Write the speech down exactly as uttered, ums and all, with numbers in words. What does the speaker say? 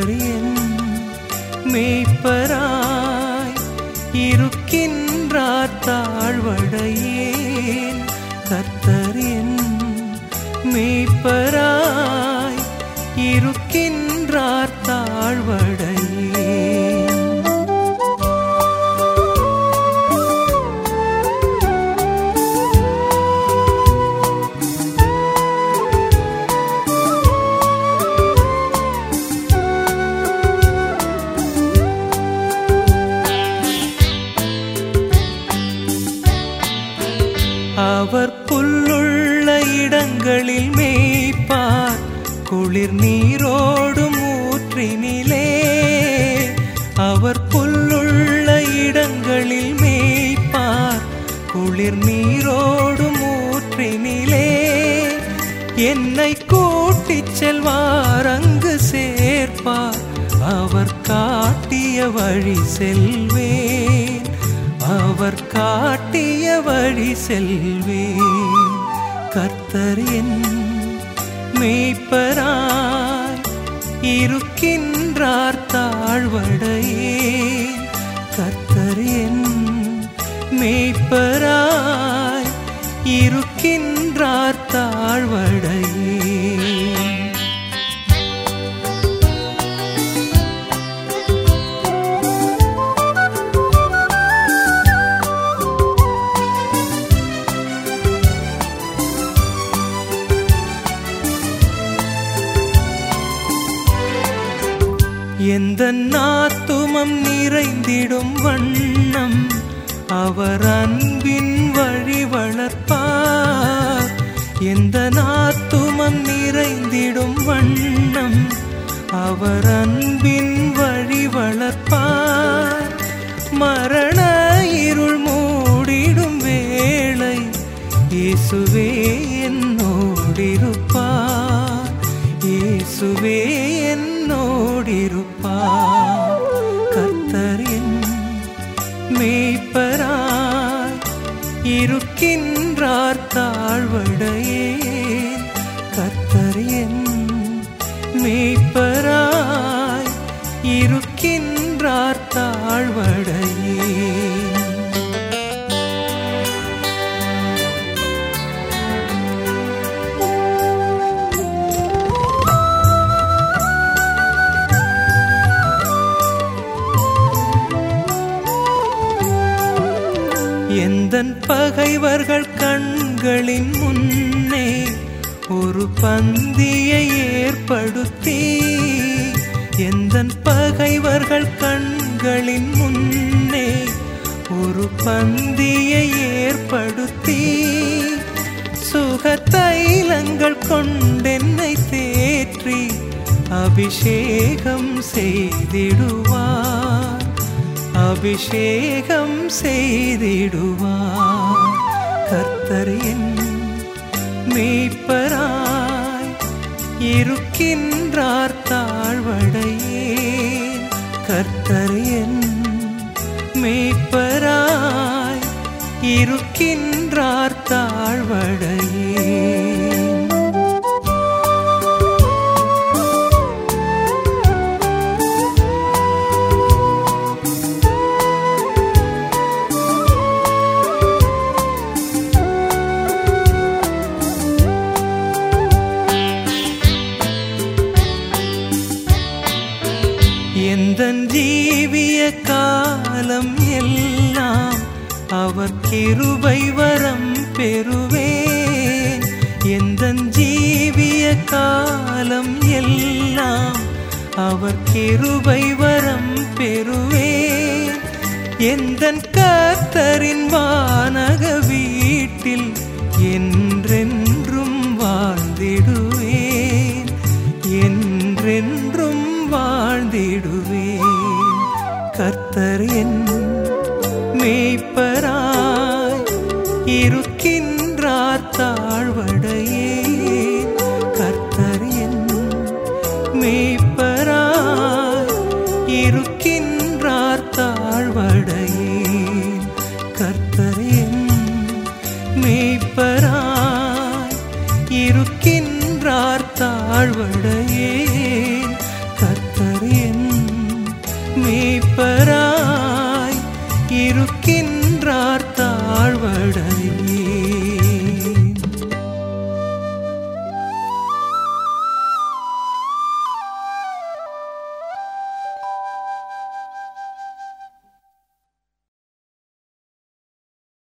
கர்த்தர் என் மேய்ப்பராய் இருக்கின்றார் தாழ்வடையேன். கர்த்தர் என் மேய்ப்பராய் இருக்கின்றார் தாழ்வடையேன். அவர் புல்லுள்ள இடங்களில் மேய்ப்பார், குளிர் நீரோடும் ஊற்றினிலே. அவர் புல்லுள்ள இடங்களில் மேய்ப்பார், குளிர் நீரோடும் ஊற்றினிலே. என்னை கூட்டிச் செல்வார், அங்கு சேர்ப்பார், அவர் காட்டிய வழி செல்வேன். அவர் காட்டிய வழி செல்வேன். கர்த்தர் என் மேய்ப்பராய் இருக்கின்றார் தாழ்வடையேன். கர்த்தர் என் மேய்ப்பராய் இருக்கின்றார் தாழ்வடையேன். எந்தன் ஆத்துமம் நிறைந்திடும் வண்ணம் அவர் அன்பின் வழி வளர்ப்பார். எந்தன் ஆத்துமம் நிறைந்திடும் வண்ணம் அவர் அன்பின் வழி வளர்ப்பார். மரண இருள் மூடிடும் வேளை இயேசுவே என்னோடிருப்பார். இயேசுவே என்னோடிருப்பார். கர்த்தர் என் மேய்ப்பராய் இருக்கின்றார் தாழ்வடையேன். கர்த்தர் என் மேய்ப்பராய் இருக்கின்றார் தாழ்வடையேன். எந்தன் பகைவர்கள் கண்களின் முன்னே ஒரு பந்தியை ஏற்படுத்தி. எந்தன் பகைவர்கள் கண்களின் முன்னே ஒரு பந்தியை ஏற்படுத்தி. சுகதைலங்கள் கொண்டென்னை தேற்றி அபிஷேகம் செய்திடுவார். அபிஷேகம் செய்திடுவார். கர்த்தர் என் மேய்ப்பராய் இருக்கின்றார் தாழ்வடையேன். கர்த்தர் என் மேய்ப்பராய் இருக்கின்றார் தாழ்வடையேன். எந்தன் ஜீவிய காலம் எல்லாம் அவர் கிருபை வரம் பெறுவேன். எந்தன் ஜீவிய காலம் எல்லாம் அவர் கிருபை வரம் பெறுவேன். எந்தன் கர்த்தரின் வானக வீட்டில் என்றென்றும் வாழ்ந்திடுவேன். என்றென்றும் வாழ்ந்திடுவேன். கர்த்தர் என் மேய்ப்பராய் இருக்கின்றார் தாழ்வடையேன். கர்த்தர் என் மேய்ப்பராய் இருக்கின்றார் தாழ்வடையேன். கர்த்தர் என் மேய்ப்பராய் இருக்கின்றார் தாழ்வடையேன்.